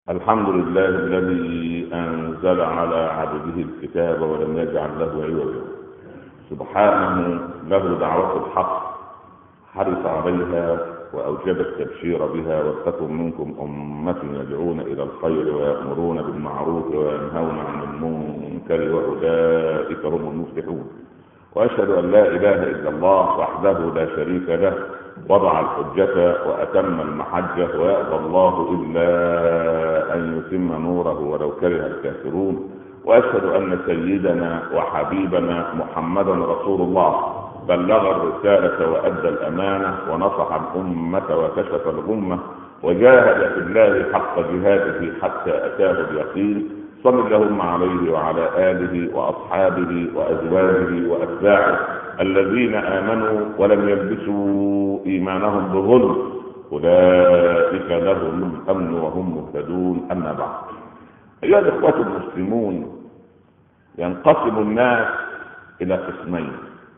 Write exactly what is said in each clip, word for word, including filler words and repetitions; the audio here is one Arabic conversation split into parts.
الحمد لله الذي أنزل على عبده الكتاب ولم يجعل له عوجا. سبحانه له دعوة الحق حرص عليها وأوجب التبشير بها، ولتكن منكم أمة يدعون إلى الخير ويأمرون بالمعروف وينهون عن المنكر وأولئك هم المفلحون. وأشهد أن لا إله إلا الله وحده لا شريك له، وضع الحجة وأتم المحجة، ويأبى الله إلا أن يتم نوره ولو كره الكافرون. وأشهد أن سيدنا وحبيبنا محمدا رسول الله بلغ الرسالة وأدى الأمانة ونصح الأمة وكشف الغمة وجاهد في الله حق جهاده حتى أتاه اليقين. صل اللهم عليه وعلى آله وأصحابه وأزواجه وأتباعه الذين آمنوا ولم يلبسوا إيمانهم بظلم، أولئك لهم الأمن وهم مهتدون. أما بعد، أيها الإخوة المسلمون، ينقسم الناس إلى قسمين: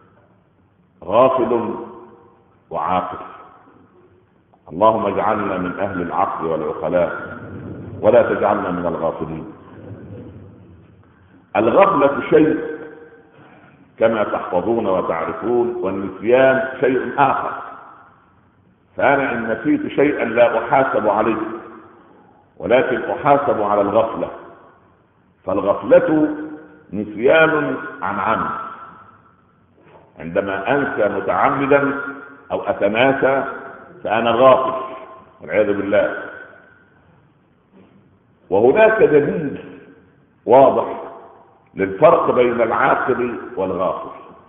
غافل وعاقل. اللهم اجعلنا من أهل العقل والعقلاء ولا تجعلنا من الغافلين. الغفلة شيء كما تحفظون وتعرفون، والنسيان شيء آخر. فأنا إن نسيت شيئا لا أحاسب عليه، ولكن أحاسب على الغفلة. فالغفلة نسيان عن عمد. عندما أنسى متعمدا أو أتناسى فأنا غافل والعياذ بالله. وهناك دليل واضح للفرق بين العاقل والغافل.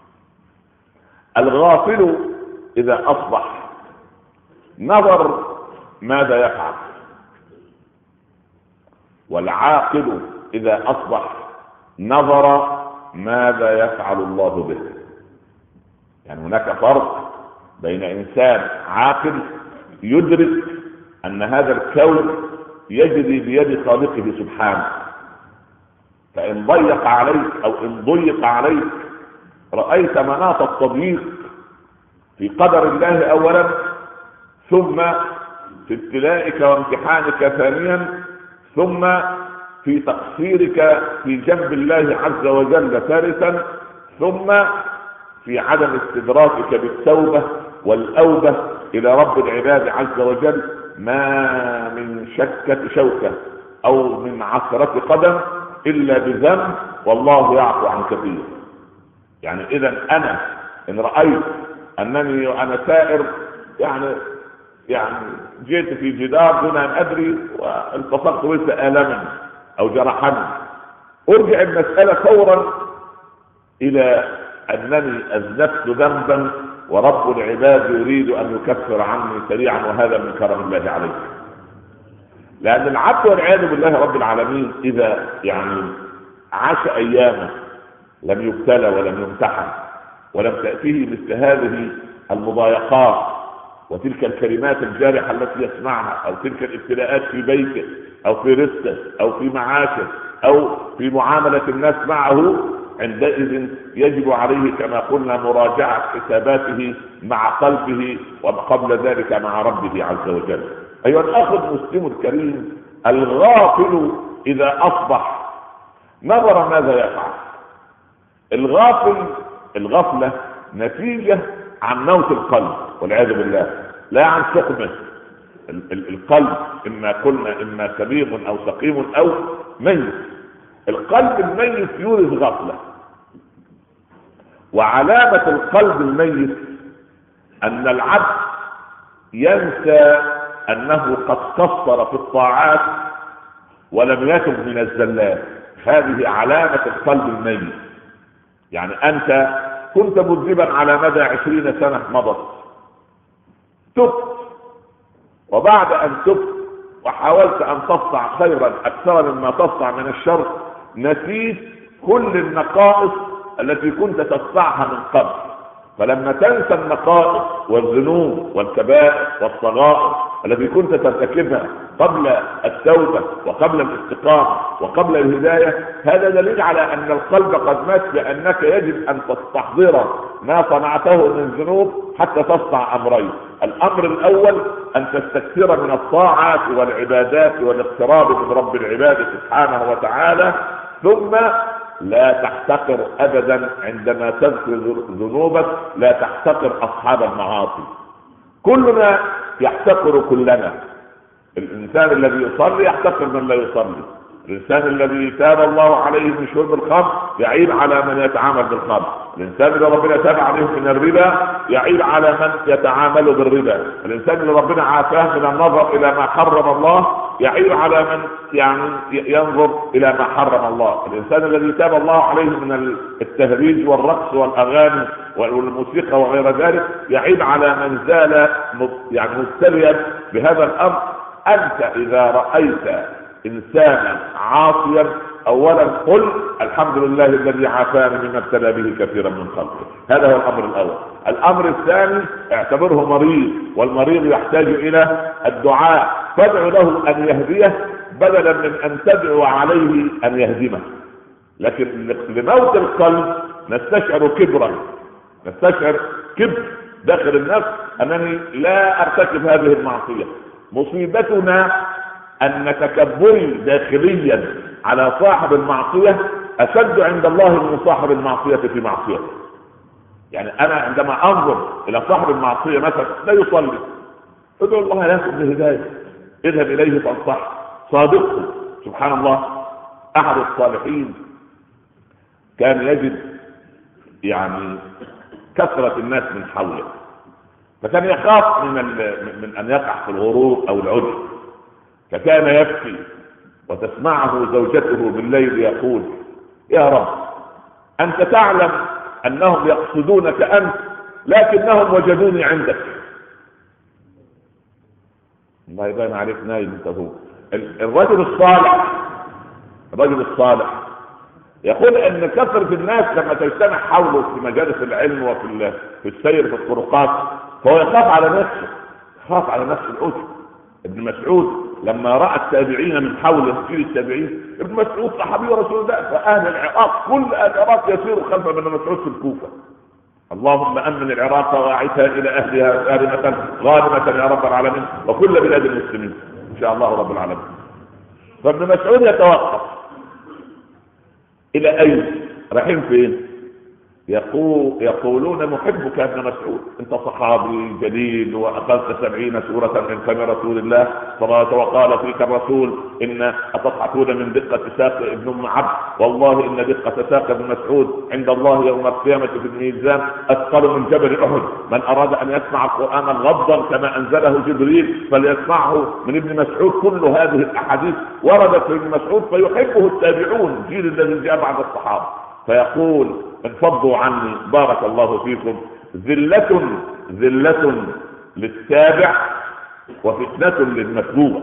الغافل إذا أصبح نظر ماذا يفعل، والعاقل إذا أصبح نظر ماذا يفعل الله به. يعني هناك فرق بين إنسان عاقل يدرك أن هذا الكون يجري بيد خالقه سبحانه، فإن ضيق عليك أو إن ضيق عليك رأيت مناط التضييق في قدر الله أولا، ثم في ابتلائك وامتحانك ثانيا، ثم في تقصيرك في جنب الله عز وجل ثالثا، ثم في عدم استدراكك بالتوبة والأوبة إلى رب العباد عز وجل. ما من شكة شوكة أو من عثرة قدم إلا بذنب، والله يعفو عن كثير. يعني إذا أنا إن رأيت أنني وأنا سائر يعني يعني جيت في جدار دون أن أدري والتصقت ليس آلما أو جرحني، أرجع المسألة فورا إلى أنني أذنبت ذنبا ورب العباد يريد أن يكفر عني سريعا، وهذا من كرم الله عليه. لأن العبد والعياذ بالله رب العالمين إذا يعني عاش أيامه لم يبتلى ولم يمتحن ولم تأتيه مثل هذه المضايقات وتلك الكلمات الجارحة التي يسمعها، أو تلك الابتلاءات في بيته أو في رزقه أو في معاشه أو في معاملة الناس معه، عندئذ يجب عليه كما قلنا مراجعة حساباته مع قلبه وقبل ذلك مع ربه عز وجل. أيها الأخ المسلم الكريم، الغافل إذا أصبح نظر ماذا يفعل. الغافل الغفلة نتيجة عن موت القلب والعياذ بالله، لا عن سقمه. القلب إما كنا إما سليم أو سقيم أو ميت. القلب الميت يورث غفلة، وعلامة القلب الميت أن العبد ينسى أنه قد قصر في الطاعات ولم يتب من الزلات. هذه علامة القلب الميت. يعني أنت كنت مذنبا على مدى عشرين سنة مضت، تبت، وبعد أن تبت وحاولت أن تصنع خيرا أكثر مما تصنع من الشر، نسيت كل النقائص التي كنت تصنعها من قبل. فلما تنسى النقائص والذنوب والكبائر والصغائر التي كنت ترتكبها قبل التوبة وقبل الاستقامة وقبل الهداية، هذا دليل على أن القلب قد مات، بأنك يجب أن تستحضر ما صنعته من ذنوب حتى تصنع أمرين. الأمر الأول أن تستكثر من الطاعات والعبادات والاقتراب من رب العباد سبحانه وتعالى، ثم لا تحتقر أبدا عندما تذكر ذنوبك، لا تحتقر أصحاب المعاصي. كلنا يحتقر كلنا. الإنسان الذي يصلي يحتقر من لا يصلي، الإنسان الذي تاب الله عليه من شرب الخمر يعيب على من يتعامل بالخمر، الإنسان اللي ربنا تاب عليه من الربا يعيب على من يتعامل بالربا، الإنسان اللي ربنا عافاه من النظر إلى ما حرم الله يعيب على من يعني ينظر إلى ما حرم الله، الإنسان الذي تاب الله عليه من التهريج والرقص والأغاني والموسيقى وغير ذلك يعيب على من زال يعني مبتليا بهذا الأمر. أنت إذا رأيت إنسانا عاصيا أولا قل الحمد لله الذي عافاني مما ابتلى به كثيرا من خلقه، هذا هو الأمر الأول. الأمر الثاني اعتبره مريض، والمريض يحتاج إلى الدعاء، فادع له أن يهديه بدلا من أن تدعو عليه أن يهدمه. لكن لموت القلب نستشعر كبرا، نستشعر كبر داخل النفس أنني لا أرتكب هذه المعصية. مصيبتنا أن تكبري داخليا على صاحب المعصية أشد عند الله من صاحب المعصية في معصيته. يعني أنا عندما أنظر إلى صاحب المعصية مثلا لا يصلي، ادعو الله له بالهداية، اذهب إليه فانصح، صادقه. سبحان الله، أحد الصالحين كان يجد يعني كثرة الناس من حوله، فكان يخاف من, من أن يقع في الغرور أو العجب، فكان يبكي وتسمعه زوجته بالليل يقول يا رب أنت تعلم أنهم يقصدونك أنت لكنهم وجدوني عندك. الله يبين عليك نايم انت. هو الرجل الصالح، الرجل الصالح يقول ان كثرة الناس لما تجتمع حوله في مجالس العلم وفي في السير في الطرقات فهو يخاف على نفسه، يخاف على نفس الأجر. ابن مسعود لما رأى التابعين من حوله في التابعين، ابن مسعود صحابي رسول الله، فأهل العراق كل العراق يسير خلف ابن مسعود في الكوفة، اللهم أمن العراق وأعدها إلى أهلها سالمة غانمة يا رب العالمين وكل بلاد المسلمين إن شاء الله رب العالمين. فابن مسعود يتوقف إلى أين؟ رايحين فين؟ يقول يقولون نحبك يا ابن مسعود، انت صحابي جليل واخذت سبعين سورة من فم رسول الله صلى الله عليه وسلم، وقال فيك الرسول ان اتضحكون من دقة ساق ابن ام عبد، والله ان دقة ساق ابن مسعود عند الله يوم القيامة في الميزان اثقل من جبل احد، من اراد ان يسمع القرآن غضا كما انزله جبريل فليسمعه من ابن مسعود. كل هذه الاحاديث وردت في ابن مسعود فيحبه التابعون الجيل الذي جاء بعد الصحابة، فيقول انفضوا عني بارك الله فيكم، ذلة ذلة للتابع وفتنة للمتبوع.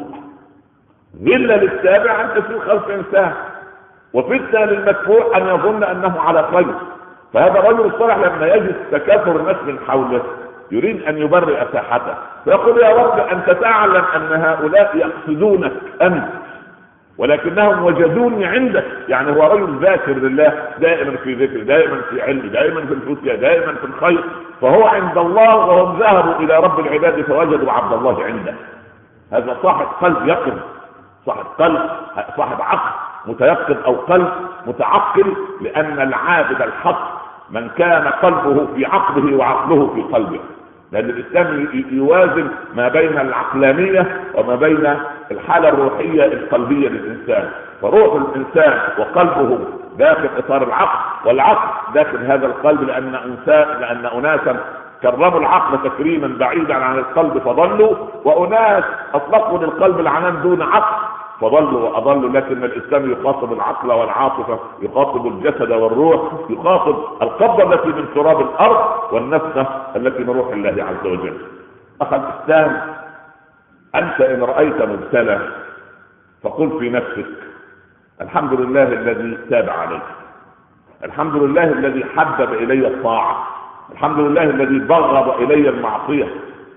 ذلة للتابع أن تسير خلف إنسان، وفتنة للمتبوع أن يظن أنه على خير. فهذا الرجل الصالح لما يجد تكاثر الناس من حوله يريد أن يبرئ ساحته، فيقول يا رب أنت تعلم أن هؤلاء يقصدونك أنت ولكنهم وجدوني عندك. يعني هو رجل ذاكر لله، دائما في ذكر، دائما في علم، دائما في الفتية، دائما في الخير، فهو عند الله وهم ذهبوا إلى رب العباد فوجدوا عبد الله عنده. هذا صاحب قلب يقظ، صاحب قلب، صاحب عقل متيقظ أو قلب متعقل، لأن العابد الحق من كان قلبه في عقله وعقله في قلبه، لأن الإسلام يوازن ما بين العقلانية وما بين الحالة الروحية القلبية للإنسان، فروح الإنسان وقلبه داخل إطار العقل، والعقل داخل هذا القلب، لأن إنسان لأن أناسا كرموا العقل تكريما بعيدا عن القلب فضلوا، وأناس أطلقوا للقلب العنان دون عقل فضلوا وأضلوا. لكن الإسلام يخاطب العقل والعاطفة، يخاطب الجسد والروح، يخاطب القبضة التي من تراب الأرض والنفس التي من روح الله عز وجل. أخي الإسلام، أنت إن رأيت مبتلى فقل في نفسك الحمد لله الذي تاب عليك، الحمد لله الذي حبب إلي الطاعة، الحمد لله الذي بغض إلي المعصية،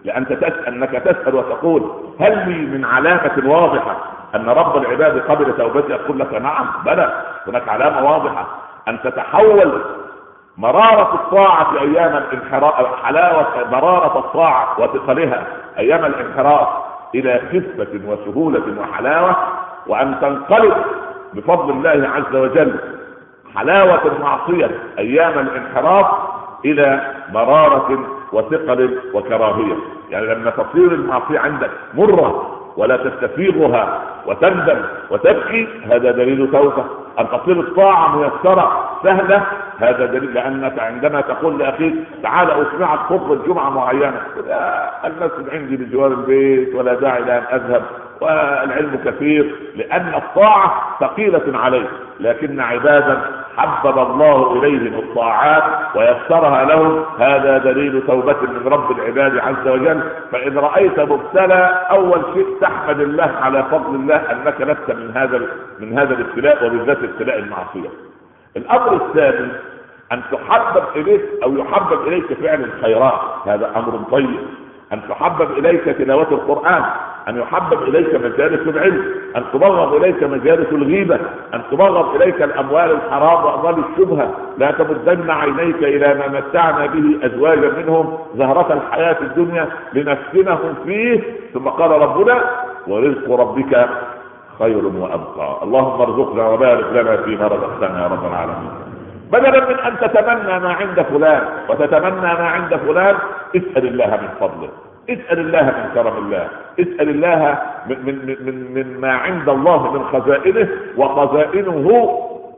لأنك تسأل أنك تسأل وتقول هل لي من علامة واضحة أن رب العباد قبل توبتي؟ أقول لك نعم بلى، هناك علامة واضحة أن تتحول مرارة الطاعة في أيام الانحراف، حلاوة مرارة الطاعة وثقلها أيام الانحراف إلى خفة وسهولة وحلاوة، وأن تنقلب بفضل الله عز وجل حلاوة المعصية أيام الانحراف إلى مرارة وثقل وكراهية. يعني لما تصير المعصية عندك مرة ولا تستفيغها وتندم وتبكي، هذا دليل توبة. أن تصير الطاعة ميسرة سهلة، هذا دليل. لأنك عندما تقول لأخيك تعال أسمعك خطبة جمعة معينة، المسجد عندي بجوار البيت ولا داعي لأن أذهب والعلم كثير، لأن الطاعة ثقيلة عليه. لكن عبادا حبب الله إليهم الطاعات ويسرها لهم، هذا دليل توبة من رب العباد عز وجل. فإن رأيت مبتلى، أول شيء تحمد الله على فضل الله أنك لست من هذا من هذا الابتلاء، وبالذات ابتلاء المعصية. الأمر الثاني أن تحبب إليك أو يحبب إليك فعل الخيرات، هذا أمر طيب. أن تحبب إليك تلاوة القرآن، أن يحبب إليك مجالس العلم، أن تبغض إليك مجالس الغيبة، أن تبغض إليك الأموال الحرام وأموال الشبهة. لا تمدن عينيك إلى ما متعنا به أزواجا منهم زهرة الحياة الدنيا لنفتنهم فيه. ثم قال ربنا ورزق ربك خير وأبقى. اللهم ارزقنا وبارك لنا فيما رزقتنا يا رب العالمين. بدلا من أن تتمنى ما عند فلان وتتمنى ما عند فلان، اسأل الله من فضله، اسأل الله من كرم الله، اسأل الله من, من, من, من ما عند الله من خزائنه، وخزائنه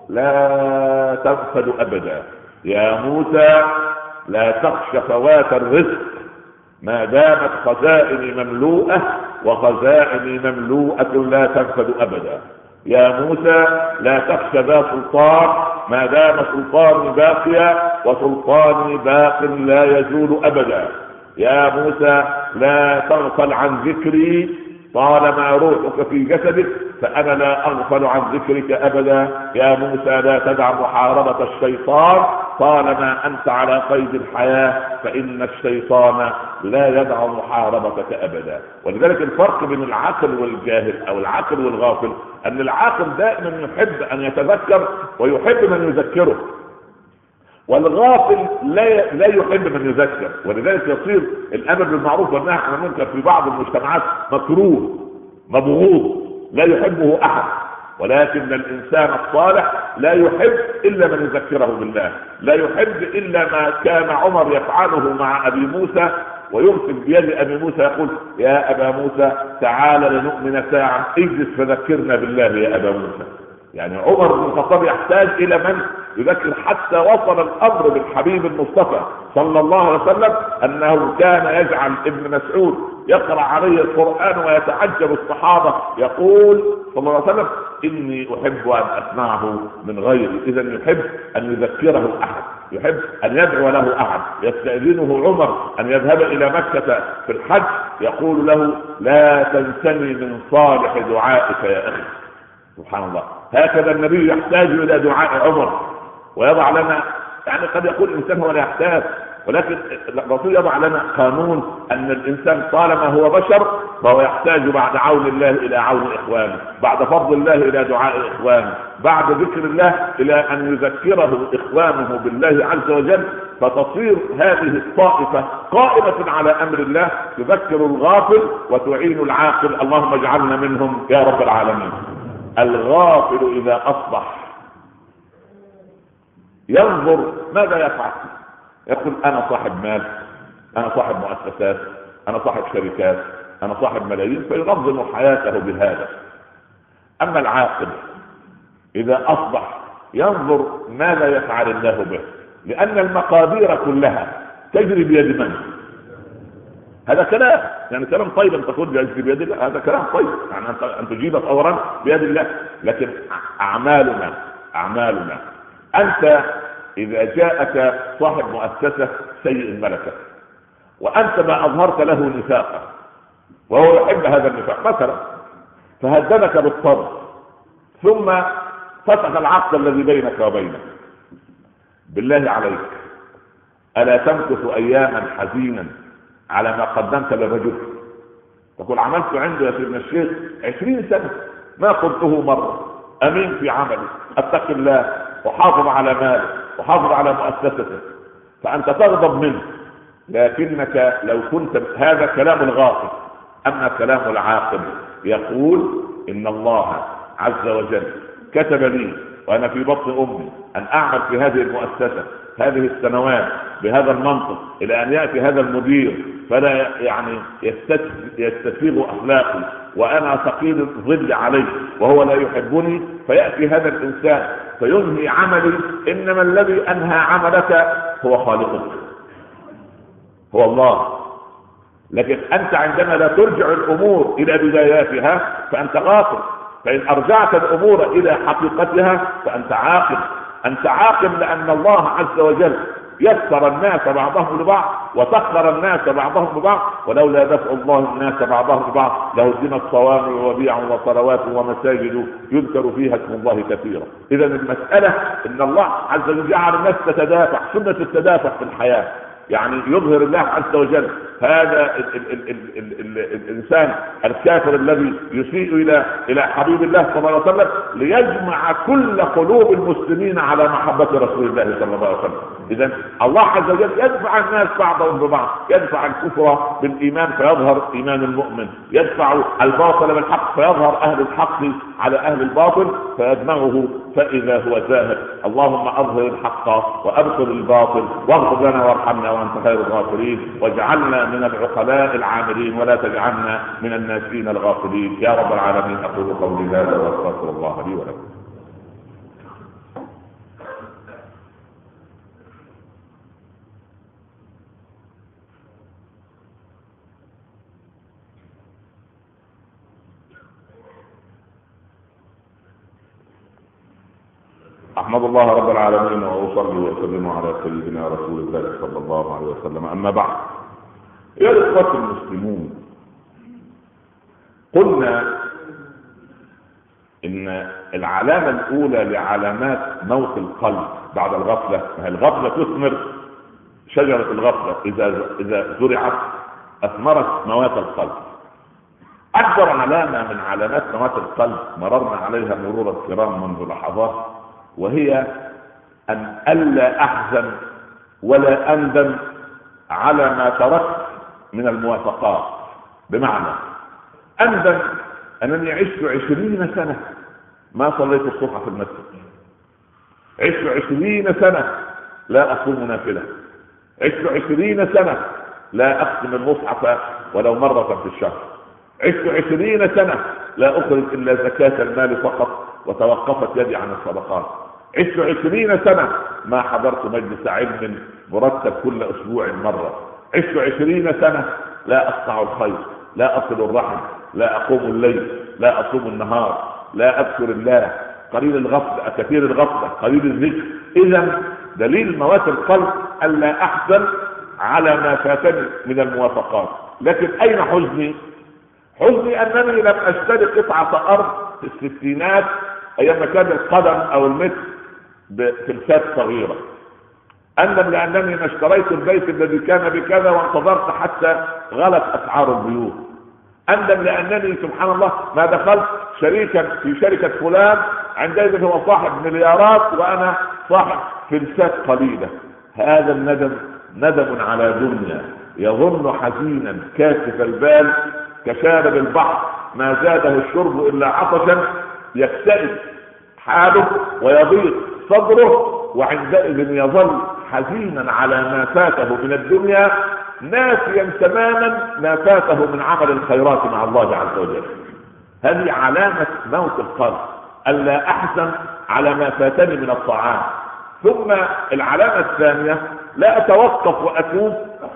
لا تنفد أبدا. يا موسى لا تخش فوات الرزق ما دامت خزائني مملوءة، وخزائني مملوءة لا تنفد أبدا. يا موسى لا تخش ذا سلطان ما دام سلطاني باقيا، وسلطاني باق لا يزول أبدا. يا موسى لا تغفل عن ذكري طالما روحك في جسدك، فأنا لا أغفل عن ذكرك أبدا. يا موسى لا تدع محاربة الشيطان طالما أنت على قيد الحياة، فإن الشيطان لا يدع محاربتك أبدا. ولذلك الفرق بين العاقل والجاهل أو العاقل والغافل، أن العاقل دائما يحب أن يتذكر ويحب من يذكره، والغافل لا لا يحب من يذكر. ولذلك يصير الامر بالمعروف والنهي عن المنكر في بعض المجتمعات مكروه مبغوض لا يحبه احد. ولكن الانسان الصالح لا يحب الا من يذكره بالله، لا يحب الا ما كان عمر يفعله مع ابي موسى، ويمسك بيد ابي موسى يقول يا ابا موسى تعال لنؤمن ساعه، اجلس فذكرنا بالله يا ابا موسى. يعني عمر بن الخطاب يحتاج الى من يذكر، حتى وصل الامر بالحبيب المصطفى صلى الله عليه وسلم انه كان يجعل ابن مسعود يقرا عليه القران ويتعجب الصحابه، يقول صلى الله عليه وسلم اني احب ان اسمعه من غيري. اذا يحب ان يذكره احد، يحب ان يدعو له احد. يستاذنه عمر ان يذهب الى مكه في الحج، يقول له لا تنسني من صالح دعائك يا اخي. سبحان الله، هكذا النبي يحتاج الى دعاء عمر ويضع لنا، يعني قد يقول الانسان هو لا يحتاج، ولكن الرسول يضع لنا قانون ان الانسان طالما هو بشر فهو يحتاج بعد عون الله الى عون اخوانه، بعد فضل الله الى دعاء اخوانه، بعد ذكر الله الى ان يذكره اخوانه بالله عز وجل. فتصير هذه الطائفة قائمة على امر الله، تذكر الغافل وتعين العاقل. اللهم اجعلنا منهم يا رب العالمين. الغافل اذا اصبح ينظر ماذا يفعل، يقول انا صاحب مال، انا صاحب مؤسسات، انا صاحب شركات، انا صاحب ملايين، فينظم حياته بهذا. اما العاقل اذا اصبح ينظر ماذا يفعل الله به، لان المقادير كلها تجري بيد من؟ هذا كلام، يعني كلام طيب ان تقول بيجري بيد الله، هذا كلام طيب، يعني ان تجيب فورا بيد الله. لكن اعمالنا اعمالنا انت اذا جاءك صاحب مؤسسة سيء الملكة وانت ما اظهرت له نفاقا وهو يحب هذا النفاق مثلا، فهددك بالطرد ثم فسخ العقد الذي بينك وبينه، بالله عليك الا تمكث اياما حزينا على ما قدمت للرجل. تقول عملت عنده يا سيدنا الشيخ عشرين سنة ما قلته مرة، امين في عملي، اتقي الله، وحافظ على ماله، وحافظ على مؤسسته، فانت تغضب منه. لكنك لو كنت، هذا كلام الغافل. اما كلام العاقل يقول ان الله عز وجل كتب لي وانا في بطن امي ان اعمل في هذه المؤسسة هذه السنوات بهذا المنطق الى ان ياتي هذا المدير فلا يعني يستسيغ اخلاقي وانا ثقيل الظل عليه وهو لا يحبني، فياتي هذا الانسان فينهي عملي. انما الذي انهى عملك هو خالقك، هو الله. لكن انت عندما لا ترجع الامور الى بداياتها فانت غافل. فان ارجعت الامور الى حقيقتها فانت عاقل. انت عاقل لان الله عز وجل يسر الناس بعضهم لبعض وسخر الناس بعضهم لبعض، ولولا دفع الله الناس بعضهم لبعض لهدمت صوامع وبيع وصلوات ومساجد يذكر فيها اسم الله كثيرا. اذا المسألة ان الله عز وجل جعل الناس تتدافع، سنة التدافع في الحياة، يعني يظهر الله عز وجل هذا ال ال ال ال ال الانسان الكافر الذي يسيء الى الى حبيب الله صلى الله عليه وسلم ليجمع كل قلوب المسلمين على محبة رسول الله صلى الله عليه وسلم. اذا الله عز وجل يدفع الناس بعضهم ببعض، يدفع الكفر بالايمان فيظهر ايمان المؤمن، يدفع الباطل بالحق فيظهر اهل الحق على اهل الباطل فيجمعه فاذا هو زاهد. اللهم اظهر الحق وابطل الباطل واغفر لنا وارحمنا وانت خير الغافرين، واجعلنا من العقلاء العاملين ولا تجعلنا من الناسين الغافلين يا رب العالمين. اقول قولي هذا واستغفر الله لي ولكم. احمد الله رب العالمين واصلي واسلم على سيدنا رسول الله صلى الله عليه وسلم. اما بعد، يا اخوة المسلمون، قلنا ان العلامة الاولى لعلامات موت القلب بعد الغفلة، الغفلة تثمر، شجرة الغفلة اذا اذا زرعت اثمرت موات القلب. اكبر علامة من علامات موات القلب مررنا عليها مرور الكرام منذ لحظات، وهي ان الا احزن ولا اندم على ما تركت من الموافقات. بمعنى اندم انني عشت عشرين سنة ما صليت الصبح في المسجد، عشت عشرين سنة لا اصوم نافلة، عشت عشرين سنة لا اختم المصحف ولو مرة في الشهر، عشت عشرين سنة لا اخرج الا زكاة المال فقط وتوقفت يدي عن الصدقات، عشت عشرين سنة ما حضرت مجلس علم مرتب كل اسبوع مرة، عشت عشرين سنة لا اقطع الخير، لا اصل الرحم، لا اقوم الليل، لا اصوم النهار، لا اذكر الله، قليل الغفلة كثير الغفلة قليل الذكر. اذا دليل موات القلب الا احزن على ما فاتني من الموافقات. لكن اين حزني؟ حزني انني لم اشتري قطعة ارض في الستينات ايام ما كان القدم او المتر بتلفات صغيرة. اندم لانني ما اشتريت البيت الذي كان بكذا وانتظرت حتى غلت اسعار البيوت. اندم لانني سبحان الله ما دخلت شريكا في شركة فلان عندئذ هو صاحب مليارات وانا صاحب فلسات قليلة. هذا الندم ندم على دنيا يظن حزينا كاشف البال كشارب البحر ما زاده الشرب الا عطشا، يكتئب حاله ويضيق صدره وعندئذ يظل حزينا على ما فاته من الدنيا ناسيا تماما ما فاته من عمل الخيرات مع الله عز وجل. هذه علامة موت القلب، ألا أحزن على ما فاتني من الطعام. ثم العلامة الثانية لا أتوقف وأتوب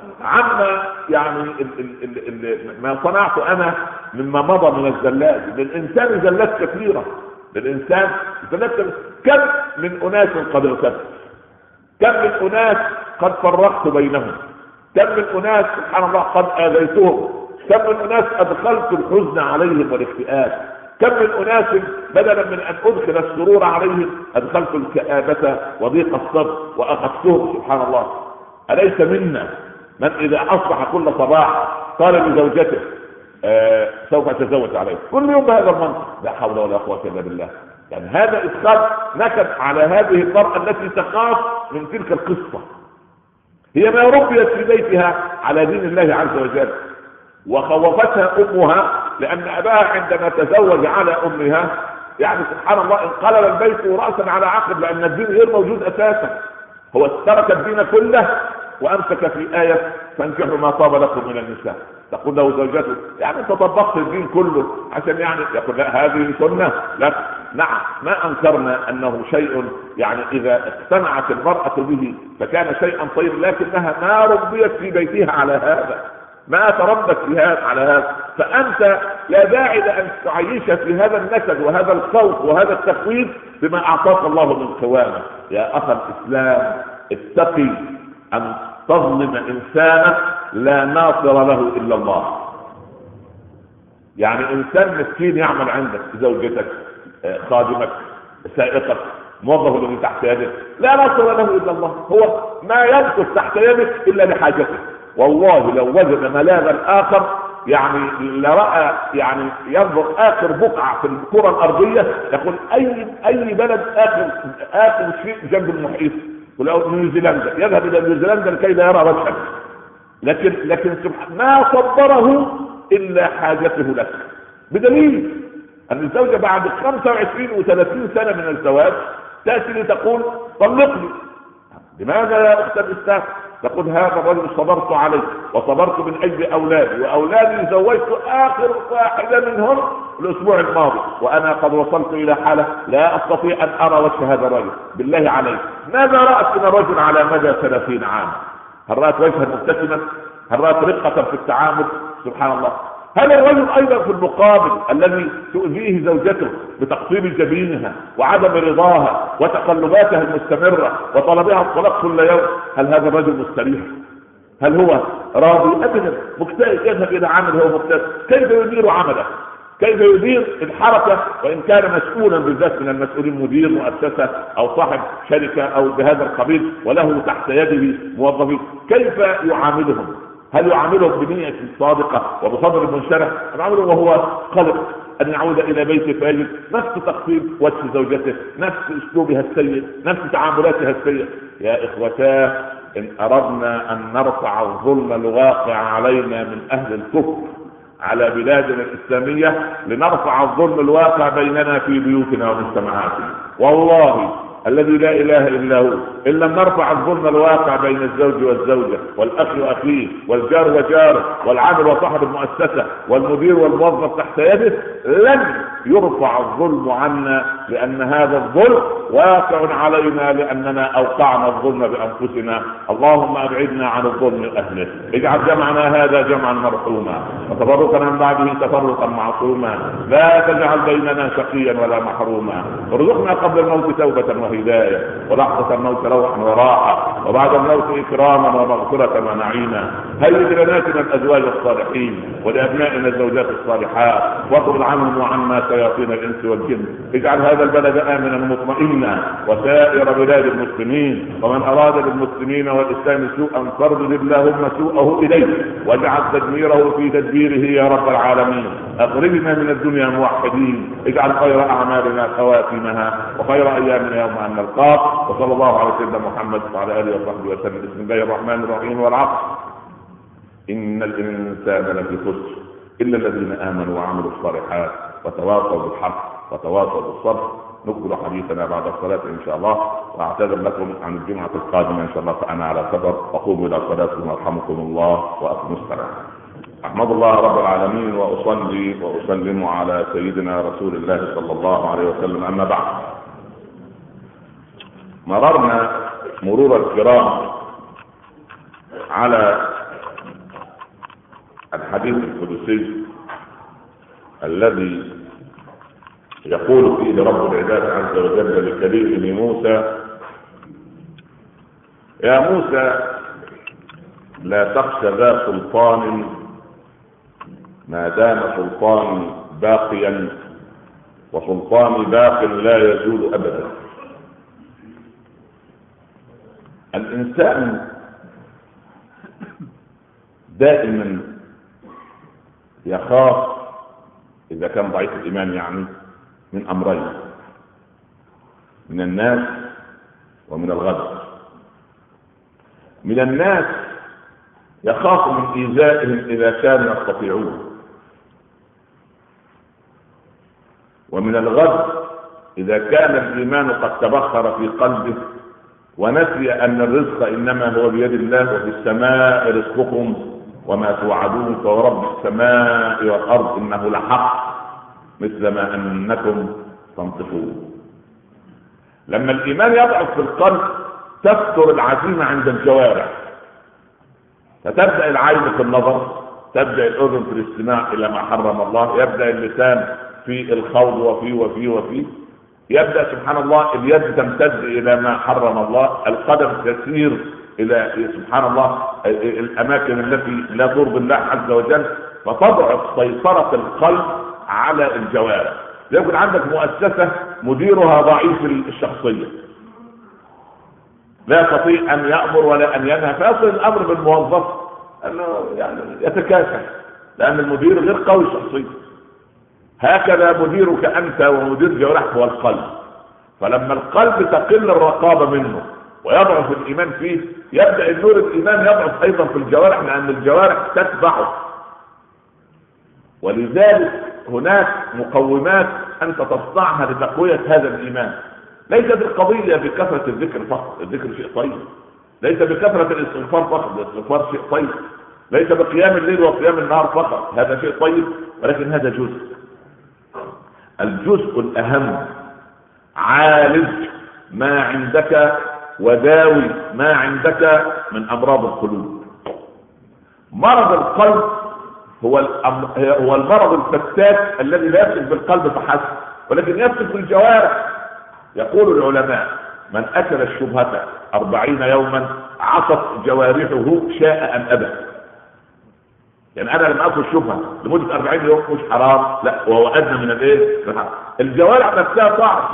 عما يعني ال ال ال ما صنعت أنا مما مضى من الزلات. للإنسان زلات كثيرة، للإنسان زلات كثيرة. كم من أناس قد اغتبت، كم من أناس قد فرقت بينهم، كم من أناس سبحان الله قد آذيتهم، كم من أناس أدخلت الحزن عليهم والاكتئاب، كم من أناس بدلا من أن أدخل السرور عليهم أدخلت الكآبة وضيق الصدر وأخذتهم سبحان الله. أليس منا من إذا أصبح كل صباح قال لزوجته آه سوف أتزوج عليه كل يوم بهذا المنطق؟ لا حول ولا قوة إلا بالله. يعني هذا إسقاط نكد على هذه المرأة التي تخاف من تلك القصة. هي ما ربيت في بيتها على دين الله عز وجل، وخوفتها أمها لأن أباها عندما تزوج على أمها يعني سبحان الله انقلب البيت رأسا على عقب، لأن الدين غير موجود أساسا. هو ترك الدين كله وأمسك في آية فانكحوا ما طاب لكم من النساء. تقول له زوجته يعني انت طبقت الدين كله عشان يعني يقول لا هذه سنة. لا نعم ما أنكرنا أنه شيء يعني إذا اقتنعت المرأة به فكان شيئا طيب، لكنها ما ربيت في بيتها على هذا، ما تربت في هذا على هذا. فأنت لا داعي لأن تعيش في هذا النكد وهذا الخوف وهذا التخويف بما أعطاك الله من قوامة. يا أخ الإسلام اتقي أن تظلم إنسانا لا ناصر له إلا الله. يعني إنسان مسكين يعمل عندك، زوجتك، خادمك، سائقك، موظف الذي تحت يدك، لا ناصر له إلا الله. هو ما يمكث تحت يدك إلا لحاجته. والله لو وجد ملاذا آخر يعني لرأى يعني ينظر آخر بقعة في الكرة الأرضية يقول أي أي بلد آخر آخر شيء جنب المحيط، ولو نيوزيلندا يذهب إلى نيوزيلندا لكي لا يرى وجهك. لكن لكن سبحان ما صبره إلا حاجته لك. بدليل أن الزوجة بعد خمسة وعشرين وثلاثين سنة من الزواج تأتي لتقول طلقني. لماذا يا أخت الإسلام؟ تقول هذا الرجل صبرت عليه وصبرت من أجل أولادي، وأولادي زوجت آخر واحدة منهم الأسبوع الماضي، وأنا قد وصلت إلى حالة لا أستطيع أن أرى وجه هذا الرجل. بالله عليك ماذا رأت من الرجل على مدى ثلاثين عام؟ هل رأت وجها مبتسما؟ هل رأت رقة في التعامل؟ سبحان الله. هذا الرجل أيضا في المقابل الذي تؤذيه زوجته بتقصير جبينها وعدم رضاها وتقلباتها المستمرة وطلبها الطلاق كل يوم، هل هذا الرجل مستريح؟ هل هو راضي؟ أبدا. مكتئب، يذهب إلى عمل هو مكتئب. كيف يدير عمله؟ كيف يدير الحركة وإن كان مسؤولا بالذات من المسؤولين، مدير مؤسسة أو صاحب شركة أو بهذا القبيل وله تحت يده موظفين؟ كيف يعاملهم؟ هل يعاملهم بنية صادقة وبصدر منشرح أم يعاملهم وهو قلق أن يعود إلى بيته فيجد نفس تقصير وجه زوجته، نفس أسلوبها السيء، نفس تعاملاتها السيئة؟ يا إخوتاه إن أردنا أن نرفع الظلم الواقع علينا من أهل الكفر على بلادنا الإسلامية لنرفع الظلم الواقع بيننا في بيوتنا ومجتمعاتنا. والله الذي لا إله إلا هو إن لم نرفع الظلم الواقع بين الزوج والزوجة والأخ وأخيه والجار وجاره والعامل وصاحب المؤسسة والمدير والموظف تحت يده لن يرفع الظلم عنا، لأن هذا الظلم واقع علينا لأننا أوقعنا الظلم بأنفسنا. اللهم أبعدنا عن الظلم أهله. اجعل جمعنا هذا جمعا مرحوما وتفرقنا من بعده تفرقا معصوما. لا تجعل بيننا شقيا ولا محروما. ارزقنا قبل الموت توبة وهداية ولحظة الموت روحا وراحة وبعد الموت إكراما ومغفرة ونعيما. هيئ لبناتنا الأزواج الصالحين ولأبنائنا الزوجات الصالحات واخذ عنهم وعنا شياطين الإنس والجن. اجعل هذا البلد آمنا مطمئنا وسائر بلاد المسلمين. ومن أراد بالمسلمين والإسلام سوءا فاردد اللهم سوءه إليه واجعل تدميره في تدبيره يا رب العالمين. أخرجنا من الدنيا موحدين. اجعل خير أعمالنا خواتمها وخير أيامنا يوم أن نلقاك. وصلى الله على سيدنا محمد وعلى آله وصحبه وسلم. بسم الله الرحمن الرحيم. والعصر إن الإنسان لفي خسر إلا الذين آمنوا وعملوا الصالحات وتواصوا بالحق وتواصوا بالصبر. نكمل حديثنا بعد الصلاة إن شاء الله، وأعتذر لكم عن الجمعة القادمة إن شاء الله فأنا على سفر. وقوموا إلى صلاتكم يرحمكم الله وأقيموا الصلاة. أحمد الله رب العالمين وأصلي وأسلم على سيدنا رسول الله صلى الله عليه وسلم. أما بعد، مررنا مرور الكرام على الحديث القدسي الذي يقول فيه رب العباد عز وجل لكليمه موسى: يا موسى لا تخشى ذا سلطان ما دام سلطان باقيا، وسلطان باق لا يزول أبدا. الإنسان دائما يخاف إذا كان ضعيف الإيمان يعني من أمرين: من الناس ومن الغدر. من الناس يخاف من إيذائهم إذا كانوا يستطيعون، ومن الغدر إذا كان الإيمان قد تبخر في قلبه ونسي أن الرزق إنما هو بيد الله وفي السماء رزقكم وما توعدون فورب السماء والأرض إنه لحق مثل ما أنكم تنطقون. لما الإيمان يضعف في القلب تكثر العزيمة عند الجوارح، فتبدأ العين في النظر، تبدأ الأذن في الاستماع إلى ما حرم الله، يبدأ اللسان في الخوض وفي وفي وفي يبدأ سبحان الله اليد تمتد إلى ما حرم الله، القدم تسير إلى سبحان الله الأماكن التي لا ترضي الله عز وجل، فتضعف سيطرة القلب على الجوارح. يكون عندك مؤسسة مديرها ضعيف الشخصية، لا يستطيع أن يأمر ولا أن ينهى، فيصل الأمر بالموظف أنه يعني يتكاسل لأن المدير غير قوي الشخصية. هكذا مديرك أنت ومدير جوارحك هو القلب، فلما القلب تقل الرقابة منه ويضعف الإيمان فيه يبدأ النور الإيمان يضعف أيضا في الجوارح، لأن الجوارح تتبعه. ولذلك هناك مقومات أنت تصنعها لتقوية هذا الإيمان. ليست القضية بكثرة الذكر فقط، الذكر شيء طيب، ليس بكثرة الاستغفار فقط، الاستغفار شيء طيب، ليس بقيام الليل وقيام النهار فقط، هذا شيء طيب، ولكن هذا جزء. الجزء الأهم عالج ما عندك وداوي ما عندك من أمراض القلوب. مرض القلب هو هو المرض الفتاك الذي لا يفسد بالقلب فحسب ولكن يفسد بالجوارح. يقول العلماء: من أكل الشبهة أربعين يوما عصت جوارحه شاء أم أبى. يعني أنا لما أكل الشبهة لمدة أربعين يوم مش حرام، لا، وهو أدنى من الإيه؟ الجوارح نفسها تعصي.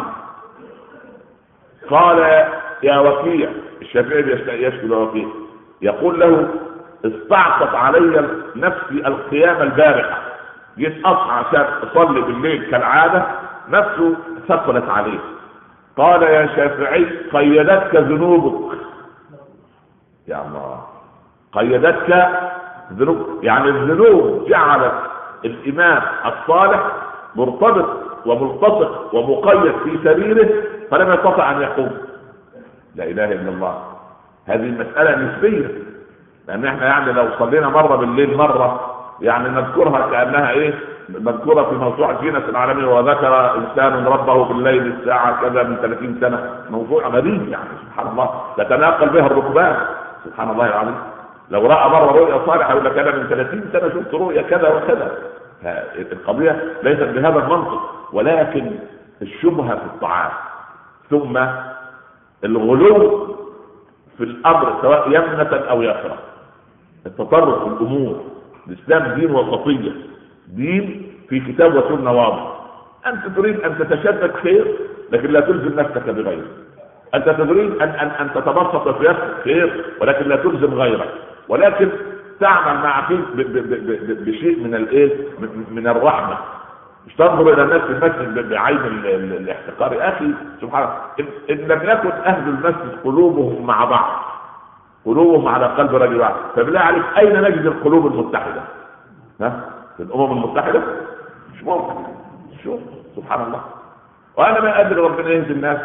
قال يا وكيع، الشافعي يشكي وكيع، يقول له: استعصت علي نفسي القيام البارحة، جيت أصحى عشان أصلي بالليل كالعادة، نفسه ثقلت عليه. قال يا شافعي: قيدتك ذنوبك. يا الله، قيدتك ذنوب، يعني الذنوب جعلت الإمام الصالح مرتبط وملتصق ومقيد في سريره فلم يستطع أن يقوم. لا إله إلا الله. هذه المسألة نسبية، لأن احنا يعني لو صلينا مرة بالليل مرة يعني نذكرها كأنها ايه، مذكورة في موسوعة جينيس العالمية، وذكر إنسان ربه بالليل الساعة كذا من ثلاثين سنة. موضوع غريب يعني سبحان الله، تتناقل بها الركبان سبحان الله العظيم. لو رأى مرة رؤيا صالحة يقول لك أنا من ثلاثين سنة شفت رؤيا كذا وكذا. القضية ليست بهذا المنطق، ولكن الشبهة في الطعام، ثم الغلو في الأمر سواء يمنة أو يسرى، التطرف في الأمور. الإسلام دين وسطية، دين في كتاب وسنة واضح. أنت تريد أن تتشدد خير لكن لا تلزم نفسك بغيرك، أنت تريد أن, أن, أن تتبسط في نفسك خير ولكن لا تلزم غيرك، ولكن تعمل مع أخيك بشيء من الايه، من الرحمة. مش تنظر الى الناس في المسجد بعين الاحتقار. يا اخي سبحان الله، ان لم يكن اهل المسجد قلوبهم مع بعض، قلوبهم على قلب رجل واحد، فبالله عليك اين نجد القلوب المتحدة؟ ها؟ في الامم المتحدة؟ مش ممكن. شوف سبحان الله. وانا ما ادري ربنا يهدي الناس.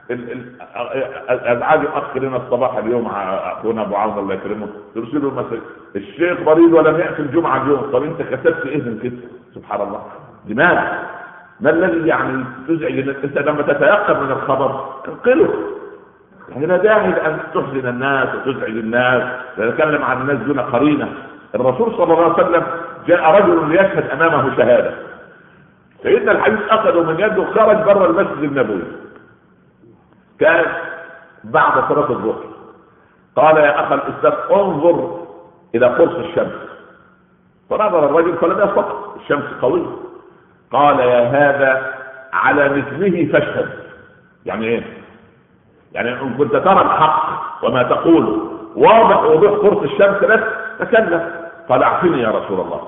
ازعاج اخ لنا الصباح اليوم اخونا ابو عوض الله يكرمه، يرسله المسجد: الشيخ مريض ولم ياتي الجمعه اليوم. طب انت كسبت ايه من كده؟ سبحان الله. لماذا؟ ما الذي يعني تزعج انت لما تتيقن من الخبر؟ انقله. يعني لا داعي ان تحزن الناس وتزعج الناس، نتكلم عن الناس دون قرينه. الرسول صلى الله عليه وسلم جاء رجل ليشهد امامه شهاده، سيدنا الحبيب اخذه من يده خرج بره المسجد النبوي، كان بعد صلاه الظهر. قال يا اخ الاسلام انظر الى قرص الشمس، فنظر الرجل فلم يستطع، الشمس قويه. قال يا هذا على مثله فاشهد. يعني ايه؟ يعني ان كنت ترى الحق وما تقول واضح وضوح قرص الشمس لك تكلم. قال اعطني يا رسول الله،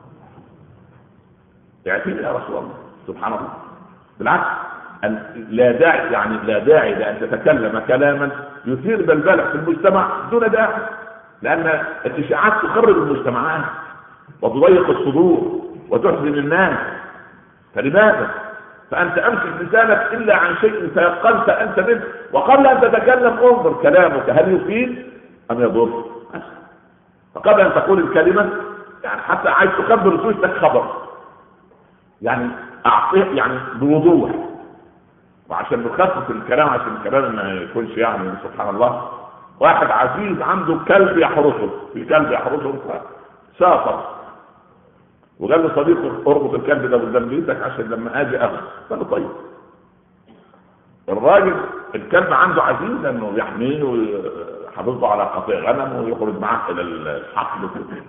اعطني يا رسول الله. سبحان الله. بالعكس لا داعي، يعني لا داعي لأن تتكلم كلاما يثير بلبلة في المجتمع دون داعي، لأن الإشاعات تخرب المجتمعات وتضيق الصدور وتحزن الناس. فلماذا؟ فأنت أمسك لسانك إلا عن شيء تيقنت أنت منه، وقبل أن تتكلم انظر كلامك هل يفيد أم يضر. فقبل أن تقول الكلمة يعني حتى عايز تخبر زوجتك خبر، يعني أعطيه يعني بوضوح، وعشان نخفف الكلام عشان الكلام ما يكونش يعني سبحان الله. واحد عزيز عنده كلب يحرسه، في كلب يحرسه سافر وقال له صديقه اربط الكلب ده قدام بيتك عشان لما اجي اخذ. قال له طيب. الراجل الكلب عنده عزيز انه يحميه ويحافظه على قطيع غنم ويخرج معاه الى الحقل.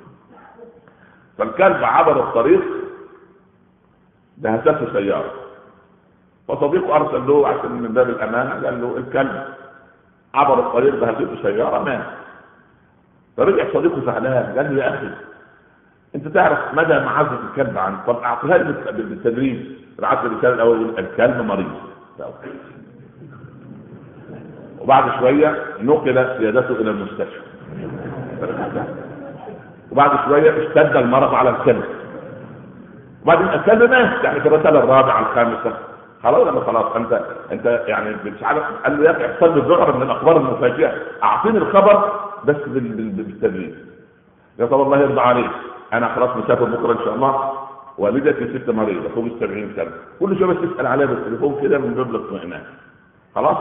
فالكلب عبر الطريق دهسته سياره، فصديقه ارسل له عشان من باب الامانه قال له الكلب عبر الطريق دهسته سياره مات. فرجع صديقه زعلان قال له يا اخي انت تعرف مدى معزه الكلب عنه، طب اعطيها لي بالتدريب. العصر الرساله الاول الكلب مريض، وبعد شويه نقل سيادته الى المستشفى، وبعد شويه اشتد المرض على الكلب، وبعدين الكلب مات. يعني في الرساله الرابعه الخامسه خلاص لما خلاص انت انت يعني مش عارف. قال له يا اخي احصل لي ذعر من الاخبار المفاجئه، اعطيني الخبر بس بالتدريب. يا طب الله يرضى عليك انا خلاص مسافر بكره ان شاء الله، والدتي ست مريضه فوق السبعين سنه، كل شويه بس تسال عليها بالتليفون كده من باب الاطمئنان. خلاص.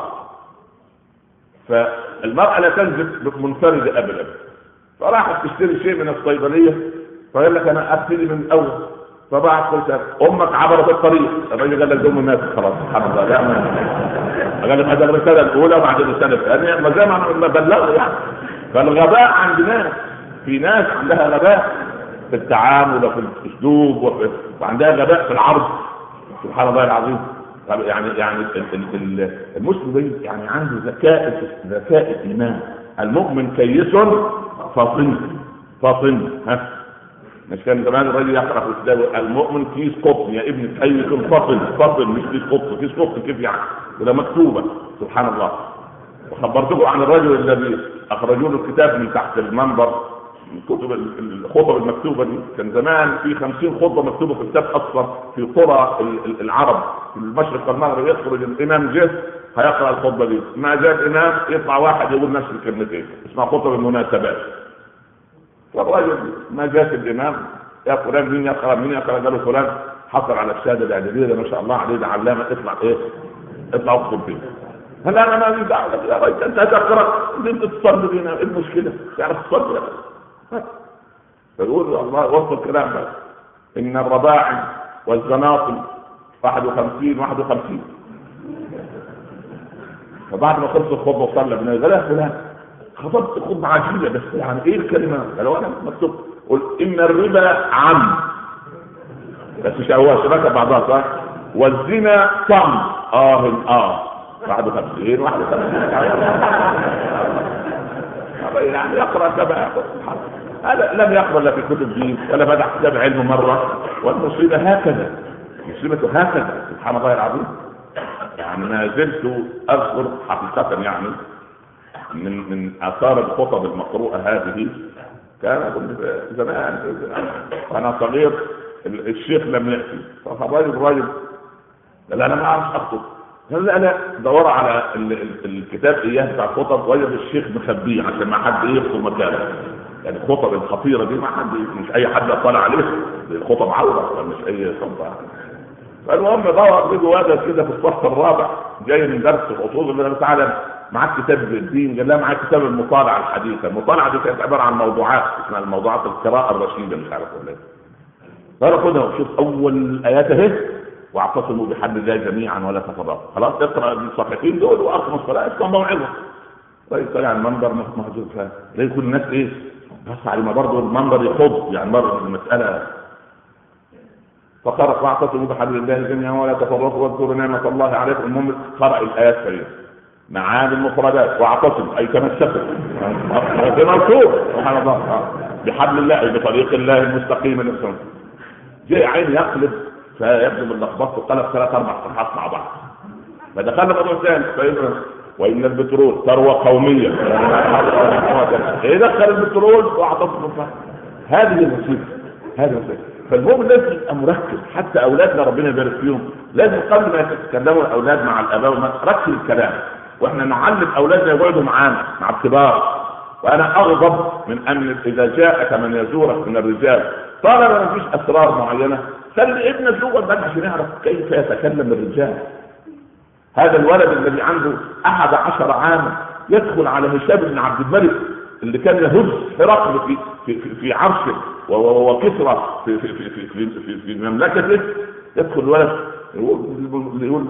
فالمراه لا تنزل منفرده ابدا، فراحت تشتري شيء من الصيدليه فقال لك انا ابتدي من الاول. فبعت قلت امك عبرت الطريق، الراجل قال لك دم الناس خلاص سبحان الله. لا قال لك هذا الرساله الاولى وبعد الرساله الثانيه ما زي ما بلغوا يعني. فالغباء عند ناس، في ناس عندها غباء في التعامل وفي الاسلوب وعندها غباء في العرض سبحان الله العظيم. يعني يعني المسلم يعني عنده ذكاء ذكاء الايمان. المؤمن كيس فطن فطن ها مش كان زمان الراجل يقرا في الكتاب المؤمن كيس قطن يا ابن كيس فطن فطن مش كيس قطن. كيس قطن كيف يعني؟ وده مكتوبه سبحان الله. وخبرتكم عن الرجل الذي اخرجوا له الكتاب من تحت المنبر، كتب الخطب المكتوبه دي. كان زمان في خمسين خطبه مكتوبه في كتاب اصفر في قرى العرب في المشرق والمغرب، يخرج الامام جه هيقرا الخطبه دي، ما جاء الامام يطلع واحد يقول نفس الكلمتين، اسمها خطب المناسبات. فالراجل ما جاء الامام يا فلان مين يقرا مين يقرا؟ قالوا فلان حصل على الشهاده الاعداديه ما شاء الله عليه ده علامه، اطلع ايه اطلع اخطب فيه. هل انا ما لي دعوه يا راجل انت هتقرا انت تصلي بينا ايه المشكله؟ تعرف تصلي فيقول الله وصف الكلام بقى ان الرباعي والزناطل واحد وخمسين واحد وخمسين. فبعد ما خلص الخطبه وصلى بنا قال يا فلان خطبت خطبه عجيبه بس يعني ايه الكلمه؟ قالوا انا مكتوب قل ان الربا عم بس مش هو شبكه بعضها صح، والزنا صم اه اه واحد وخمسين واحد وخمسين. يعني يقرا كما يقرا هذا لم يقرأ لا في كتب دين ولا بدأ كتاب علم مرة. والمصيبة هكذا، مصيبته هكذا سبحان الله العظيم. يعني ما زلت أذكر حقيقة يعني من من آثار الخطب المقروءة هذه. كان زمان أنا صغير الشيخ لم يأتي، فالراجل الراجل قال أنا ما أعرف أخطب. قال لا لا دور على الكتاب إياه بتاع الخطب وجد الشيخ مخبيه عشان ما حد يخطب مكانه. يعني الخطب الخطيرة دي ما حد مش أي حد يطلع عليه، الخطب عورة مش أي خطبة. فالمهم دور بيجي وادى كده في الصف الرابع جاي من درس الأصول اللي تعالى معاك كتاب الدين، قال لا معاك كتاب المطالعة الحديثة. المطالعة دي كانت عبارة عن موضوعات اسمها الموضوعات القراءة الرشيدة مش عارف ولا ايه. قال خدها وشوف أول آيات اهي واعتصموا بحبل الله جميعا ولا تفرقوا. خلاص اقرأ الصفحتين دول وأقم الصلاة اسمها موعظة. طيب طلع المنبر مهجور فيها ليه كل الناس ايه بس على ما برضه المنبر يخض يعني برضه المسألة. فقرأ واعتصموا بحبل الله جميعا ولا تفرقوا واذكروا نعمة الله عليكم. المهم قرأ الآيات فيها معاني المفردات واعتصموا أي تمسكوا في منصور سبحان الله. بحبل الله بطريق الله المستقيم الاسلام. جاء عين يقلب فيبدو من لخبطه قلب ثلاث اربع صفحات مع بعض، فدخلنا موضوع ثاني وان البترول ثروه قوميه. ايه دخل البترول واعطته هذه المصيبه، هذه المصيبه. فالمهم لازم يبقى مركز، حتى اولادنا ربنا يبارك فيهم لازم قبل ما يتكلموا الاولاد مع الاباء ركز الكلام، واحنا نعلم اولادنا يقعدوا معانا مع الكبار. وانا اغضب من ان اذا جاءك من يزورك من الرجال طالما ما فيش اسرار معينه خلي ابنك جوه البيت عشان يعرف كيف يتكلم الرجال. هذا الولد الذي عنده احد عشر عاما يدخل على هشام بن عبد الملك اللي كان يهز هرقل في في في, في عرشه وكسرى في في في في, في, في, في مملكته، يدخل الولد يقول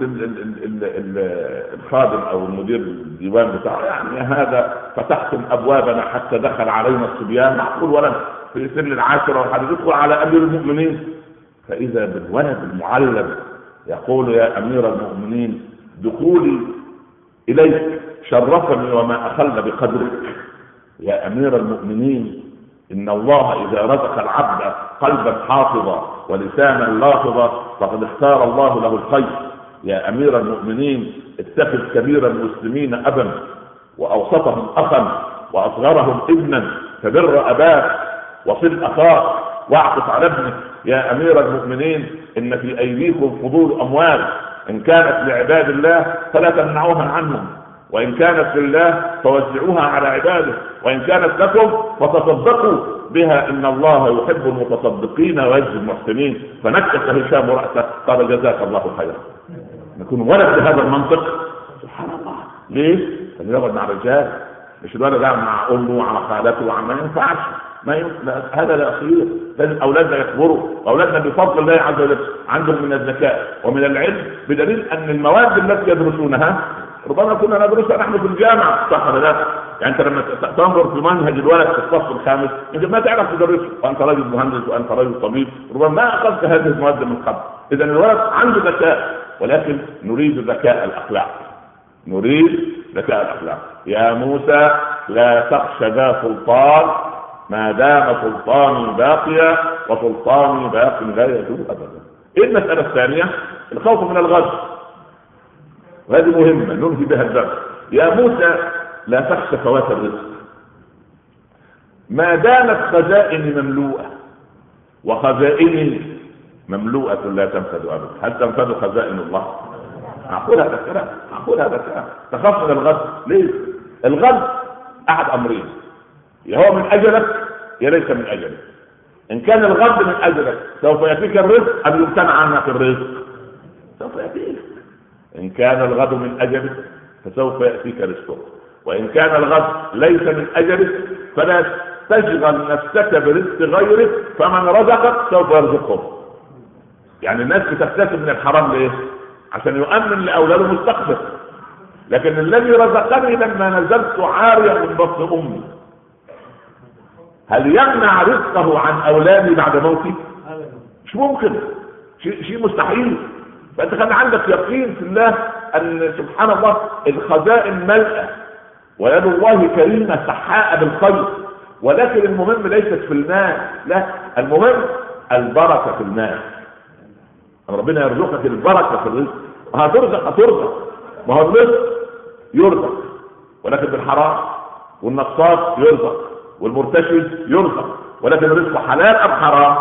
الخادم او المدير الديوان بتاعه يعني هذا فتحتم ابوابنا حتى دخل علينا الصبيان. معقول ولد في سن العاشره وحد يدخل على امير المؤمنين؟ فاذا بالولد المعلم يقول يا امير المؤمنين دخولي اليك شرفني وما اخل بقدرك. يا امير المؤمنين ان الله اذا رزق العبد قلبا حافظا ولسانا لافظا فقد اختار الله له الخير. يا امير المؤمنين اتخذ كبير المسلمين ابا واوسطهم اخا واصغرهم ابنا فبر اباك وصل اخاك واعطف على ابنك. يا امير المؤمنين ان في ايديكم فضول اموال ان كانت لعباد الله فلا تمنعوها عنهم وان كانت لله فوزعوها على عباده وان كانت لكم فتصدقوا بها ان الله يحب المتصدقين ويجزي المحسنين. فنكت هشام راسه قال جزاك الله خيرا. نكون ولد بهذا المنطق سبحان الله. ليه؟ يقعد مع رجال، مش الولد قاعد مع امه ومع خالته وعم ما ينفعش. ما ينفع. هذا لا خير. لازم اولادنا يكبروا، اولادنا بفضل الله عز وجل عندهم من الذكاء ومن العلم، بدليل ان المواد التي يدرسونها ربما كنا ندرسها نحن في الجامعه، صح ولا لا؟ يعني انت لما تنظر في منهج الولد في الصف الخامس انت ما تعرف تدرسه، وانت راجل مهندس وانت راجل طبيب ربما ما اخذت هذه المواد من قبل. اذا الولد عنده ذكاء، ولكن نريد ذكاء الاخلاق، نريد ذكاء الاخلاق. يا موسى لا تخش ذا سلطان ما دام سلطاني باقيا وسلطاني باق لا يزول ابدا. ايه المساله الثانيه؟ الخوف من الغش، وهذه مهمه ننهي بها الدرس. يا موسى لا تخش فوات الرزق ما دامت خزائني مملوءه، وخزائني مملوءه لا تنفذ ابدا. هل تنفذ خزائن الله؟ اقول هذا الكلام، اقول هذا الكلام. تخاف من الغد ليه؟ الغد احد امرين، يا هو من اجلك يا ليس من اجلك. ان كان الغد من اجلك سوف ياتيك الرزق ام يمتنع عنك الرزق؟ سوف ياتيك. ان كان الغد من اجلك فسوف ياتيك رزقك، وان كان الغد ليس من اجلك فلا تشغل نفسك برزق غيرك، فمن رزقك سوف يرزقه. يعني الناس بتكتسب من الحرام ليه؟ عشان يؤمن لاولاده مستقبل. لكن الذي رزقني لما نزلت عاريا من بطن امي هل يمنع رزقه عن اولادي بعد موتي؟ مش ممكن، شيء مستحيل. فانت خلي عندك يقين في الله ان سبحان الله الخزائن ملأة ويد الله كريمة سحاء بالخير، ولكن المهم ليست في المال، لا، المهم البركة في المال. ربنا يرزقك البركة في الرزق، وهترزق هترزق، ما هو الرزق يرزق ولكن بالحرام، والنصاب يرزق والمرتشي يرزق، ولكن الرزق حلال ام حرام؟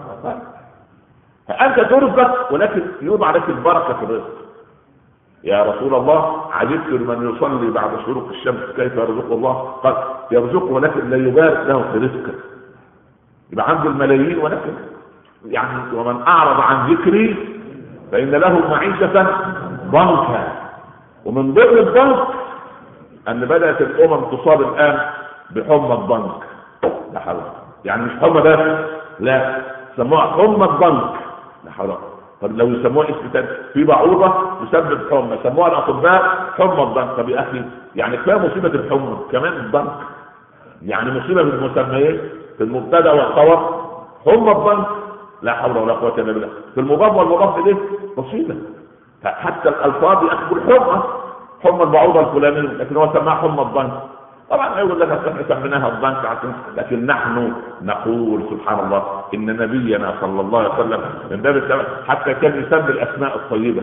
فانت ترزق ولكن يوضع لك البركه في الرزق. يا رسول الله عجبت لمن يصلي بعد شروق الشمس كيف يرزقه الله؟ قال يرزقه ولكن لا يبارك له في رزقه. يبقى عنده الملايين ولكن يعني ومن اعرض عن ذكري فان له معيشه ضنكا. ومن ضمن الضنك ان بدات الامم تصاب الان بحمى الضنك. لا حول، يعني مش حمى بس، لا، سموها حمى الضنك. لا حول. طب لو يسموها اسم تاني، في بعوضه تسبب حمى سموها الاطباء حمى الضنك. طب يا اخي يعني كفايه مصيبه الحمى كمان الضنك، يعني مصيبه في المسميات في المبتدا والخبر حمى الضنك. لا حول ولا قوه الا بالله. في المضاف والمضاف اليه مصيبه. حتى الالفاظ ياخذوا الحمى، حمى البعوضه الفلانيه، لكن هو سماها حمى الضنك. طبعا يقول لك احنا سميناها الضنك عشان، لكن نحن نقول سبحان الله ان نبينا صلى الله عليه وسلم من باب السبب حتى كان يسمي الاسماء الطيبه.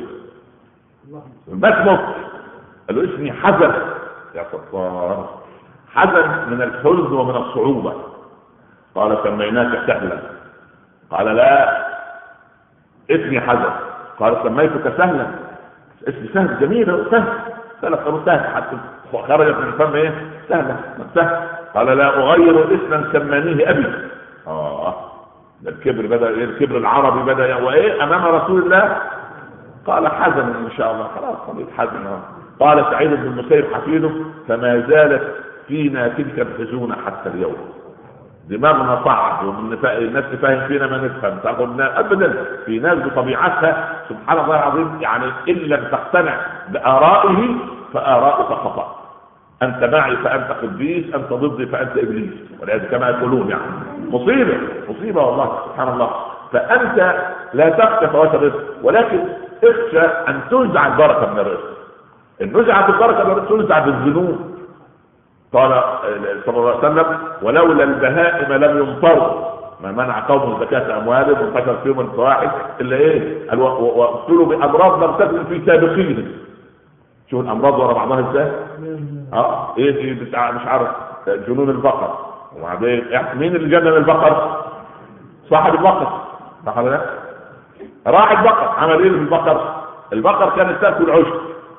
ما اسمك؟ قال له اسمي حزن. يا ستار، حزن من الحزن ومن الصعوبه. قال سميناك سهلا. قال لا، اسمي حزن. قال سميتك سهلا. اسمي سهل جميل، سهل سهل سهل حتى خرجت من فم ايه؟ سهله سهل. قال لا اغير اسما سمانيه ابي. اه ده الكبر بدا، الكبر العربي بدا وايه امام رسول الله. قال حزن ان شاء الله، خلاص خليت حزن. قال سعيد بن المسيب حفيده فما زالت فينا تلك الحزونه حتى اليوم. دماغنا صعب والناس تفهم فينا ما نفهم. تقولنا ابدا في ناس بطبيعتها سبحان الله العظيم يعني ان لم تقتنع بارائه فآراؤك خطأ. انت معي فانت قديس، انت ضدي فانت ابليس، ولهذا كما يقولون يعني مصيبه مصيبه والله سبحان الله. فانت لا تخشى فوات الرزق، ولكن اخشى ان تنزع البركه من الرزق. ان نزعت البركه من الرزق تنزع بالذنوب. قال صلى الله عليه وسلم ولولا البهائم لم يمطروا ما منع قوم زكاة اموالهم وانتشر فيهم الفواحش الا ايه؟ وابتلوا بامراض لم تكن في سابقين. شوف الامراض ورا بعضها ازاي؟ اه ايه دي بتاع مش عارف جنون البقر. وبعدين مين اللي جنن البقر؟ صاحب البقر. صح ولا لا؟ راعي البقر عمل ايه في البقر؟ البقر كانت تاكل عشب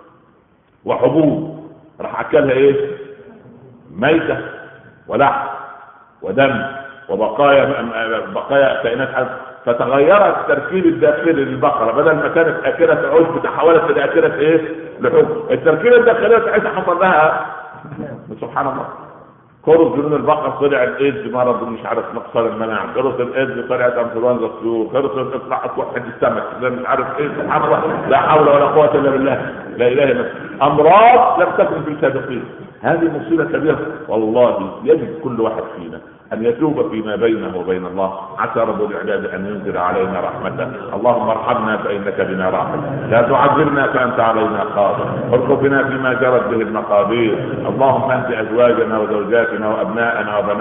وحبوب، راح اكلها ايه؟ ميتة ولحم ودم وبقايا بقايا كائنات حية. فتغير التركيب الداخلي للبقرة، بدل ما كانت أكلة عشب تحولت إلى أكلة إيه؟ لحوم. التركيب الداخلي بتاعتها حصل لها سبحان الله كورس جنون البقر، طلع الايدز مرض مش عارف نقصان المناعة، كورس الايدز طلعت انفلونزا الطيور، كورس اطلع توحد السمك مش عارف ايه. سبحان الله لا حول ولا قوة الا بالله، لا اله الا الله. امراض لم تكن في السابقين. هذه مصيبة كبيرة والله. يجب كل واحد فينا ان يتوب فيما بينه وبين الله. عسى رب العباد ان ينزل علينا رحمته. اللهم ارحمنا فانك بنا راحم، لا تعذبنا فانت علينا قادر، ارزقنا فيما جرت به المقادير. اللهم انت ازواجنا وزوجاتنا وابناءنا وبناتنا